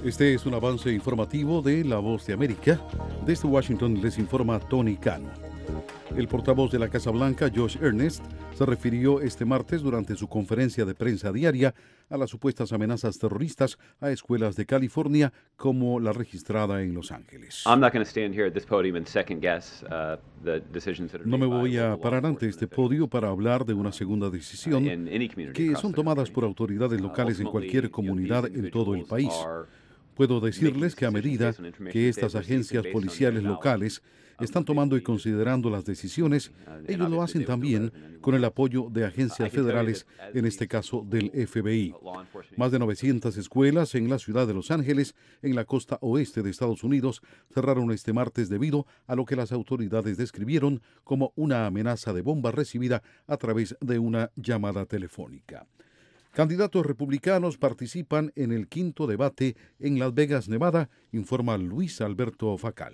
Este es un avance informativo de La Voz de América. Desde Washington les informa Tony Cano. El portavoz de la Casa Blanca, Josh Earnest, se refirió este martes durante su conferencia de prensa diaria a las supuestas amenazas terroristas a escuelas de California como la registrada en Los Ángeles. No me voy a parar ante este podio para hablar de una segunda decisión que son tomadas por autoridades locales en cualquier comunidad en todo el país. Puedo decirles que a medida que estas agencias policiales locales están tomando y considerando las decisiones, ellos lo hacen también con el apoyo de agencias federales, en este caso del FBI. Más de 900 escuelas en la ciudad de Los Ángeles, en la costa oeste de Estados Unidos, cerraron este martes debido a lo que las autoridades describieron como una amenaza de bomba recibida a través de una llamada telefónica. Candidatos republicanos participan en el quinto debate en Las Vegas, Nevada, informa Luis Alberto Facal.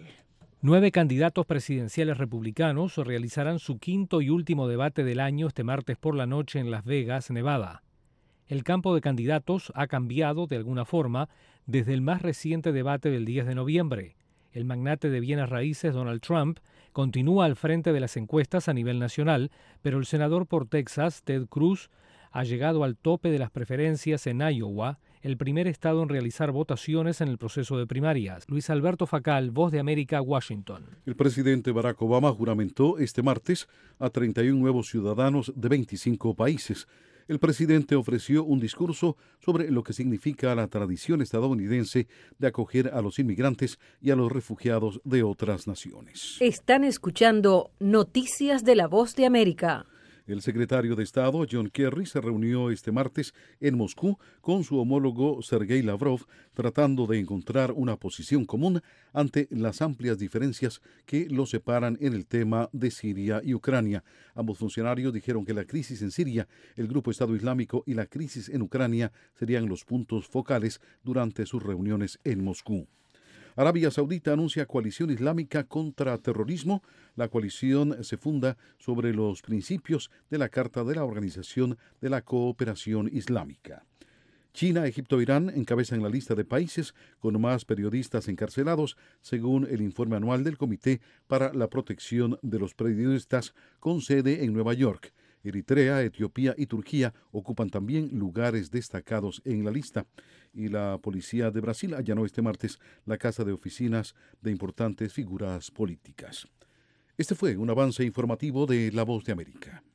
9 candidatos presidenciales republicanos realizarán su quinto y último debate del año este martes por la noche en Las Vegas, Nevada. El campo de candidatos ha cambiado de alguna forma desde el más reciente debate del 10 de noviembre. El magnate de bienes raíces Donald Trump continúa al frente de las encuestas a nivel nacional, pero el senador por Texas, Ted Cruz, ha llegado al tope de las preferencias en Iowa, el primer estado en realizar votaciones en el proceso de primarias. Luis Alberto Facal, Voz de América, Washington. El presidente Barack Obama juramentó este martes a 31 nuevos ciudadanos de 25 países. El presidente ofreció un discurso sobre lo que significa la tradición estadounidense de acoger a los inmigrantes y a los refugiados de otras naciones. Están escuchando Noticias de la Voz de América. El secretario de Estado, John Kerry, se reunió este martes en Moscú con su homólogo Sergei Lavrov, tratando de encontrar una posición común ante las amplias diferencias que los separan en el tema de Siria y Ucrania. Ambos funcionarios dijeron que la crisis en Siria, el grupo Estado Islámico y la crisis en Ucrania serían los puntos focales durante sus reuniones en Moscú. Arabia Saudita anuncia coalición islámica contra terrorismo. La coalición se funda sobre los principios de la Carta de la Organización de la Cooperación Islámica. China, Egipto e Irán encabezan la lista de países con más periodistas encarcelados, según el informe anual del Comité para la Protección de los Periodistas, con sede en Nueva York. Eritrea, Etiopía y Turquía ocupan también lugares destacados en la lista. Y la policía de Brasil allanó este martes la casa de oficinas de importantes figuras políticas. Este fue un avance informativo de La Voz de América.